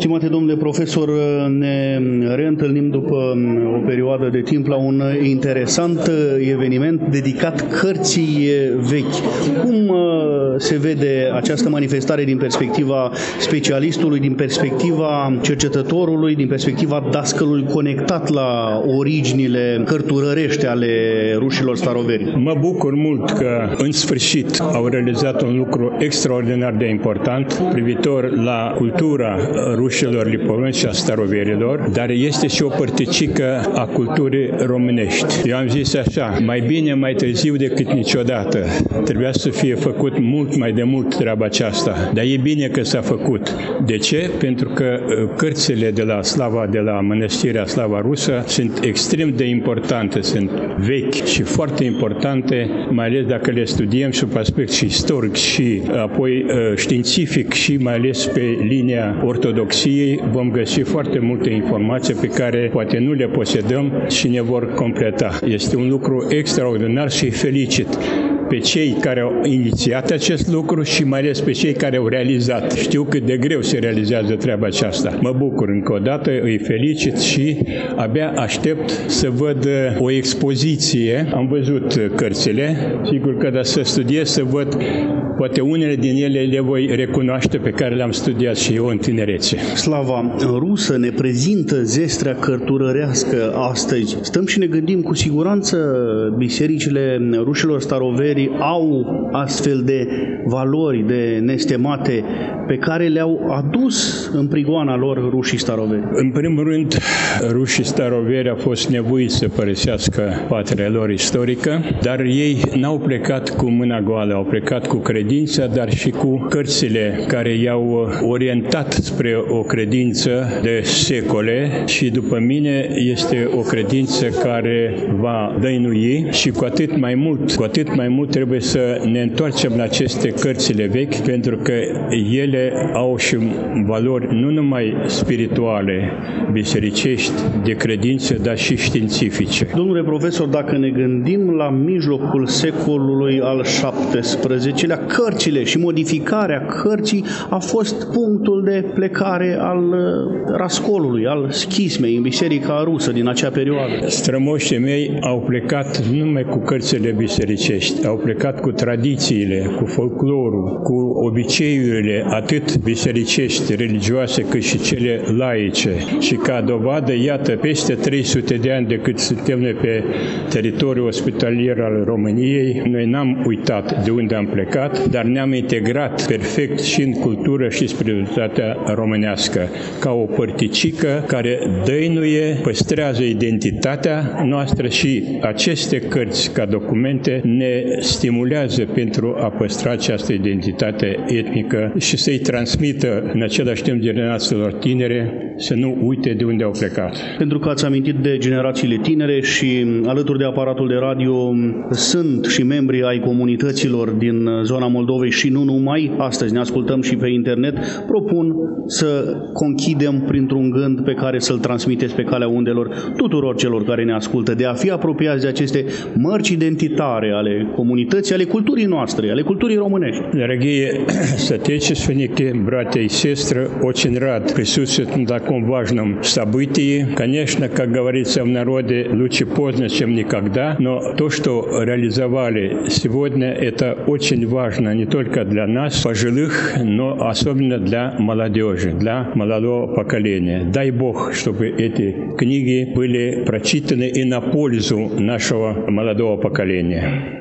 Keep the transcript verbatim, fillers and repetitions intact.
Stimate domnule profesor, ne reîntâlnim după o perioadă de timp la un interesant eveniment dedicat cărții vechi. Cum se vede această manifestare din perspectiva specialistului, din perspectiva cercetătorului, din perspectiva dascălului conectat la originile cărturărești ale rușilor staroveri? Mă bucur mult că în sfârșit au realizat un lucru extraordinar de important privitor la cultura rușilor lipoveni și a staroverilor, dar este și o părticică a culturii românești. Eu am zis așa, mai bine mai târziu decât niciodată. Trebuia să fie făcut mult mai de mult treaba aceasta, dar e bine că s-a făcut. De ce? Pentru că cărțile de la Slava, de la Mănăstirea Slava Rusă, sunt extrem de importante, sunt vechi și foarte importante, mai ales dacă le studiem sub aspect și istoric și apoi științific și mai ales pe linia ortodoxiei, vom găsi foarte multe informații pe care poate nu le posedăm și ne vor completa. Este un lucru extraordinar și felicit pe cei care au inițiat acest lucru și mai ales pe cei care au realizat. Știu cât de greu se realizează treaba aceasta. Mă bucur încă o dată, îi felicit și abia aștept să văd o expoziție. Am văzut cărțile, sigur că da să studiez, să văd, poate unele din ele le voi recunoaște pe care le-am studiat și eu în tinerețe. Slava rusă ne prezintă zestrea cărturărească astăzi. Stăm și ne gândim, cu siguranță bisericile rușilor staroveri au astfel de valori, de nestemate pe care le-au adus în prigoana lor rușii staroveri. În primul rând, rușii staroveri au fost nevoiți să părăsească patria lor istorică, dar ei n-au plecat cu mâna goală, au plecat cu credința, dar și cu cărțile care i-au orientat spre o credință de secole și după mine este o credință care va dăinui și cu atât mai mult, cu atât mai mult trebuie să ne întoarcem la aceste cărțile vechi, pentru că ele au și valori nu numai spirituale, bisericești, de credință, dar și științifice. Domnule profesor, dacă ne gândim la mijlocul secolului al șaptesprezecelea, cărțile și modificarea cărții a fost punctul de plecare al rascolului, al schismei în biserica rusă din acea perioadă. Strămoșii mei au plecat nu numai cu cărțile bisericești, au plecat cu tradițiile, cu folclorul, cu obiceiurile atât bisericești, religioase, cât și cele laice. Și ca dovadă, iată, peste trei sute de ani de cât suntem noi pe teritoriul ospitalier al României, noi n-am uitat de unde am plecat, dar ne-am integrat perfect și în cultură și spiritualitatea românească, ca o părticică care dăinuie, păstrează identitatea noastră și aceste cărți ca documente ne stimulează pentru a păstra această identitate etnică și să-i transmită în același timp generațiilor tinere să nu uite de unde au plecat. Pentru că ați amintit de generațiile tinere și alături de aparatul de radio sunt și membri ai comunităților din zona Moldovei și nu numai, astăzi ne ascultăm și pe internet, propun să conchidem printr-un gând pe care să-l transmiteți pe calea undelor tuturor celor care ne ascultă, de a fi apropiați de aceste mărci identitare ale comunității, ale culturii noastre, ale culturii românești. Дорогие соотечественники, братья и сестры, очень рад присутствовать на таком важном событии. Конечно, как говорится в народе, лучше поздно, чем никогда, но то, что реализовали сегодня, это очень важно не только для нас, пожилых, но особенно для молодежи, для молодого поколения. Дай Бог, чтобы эти книги были прочитаны и на пользу нашего молодого поколения.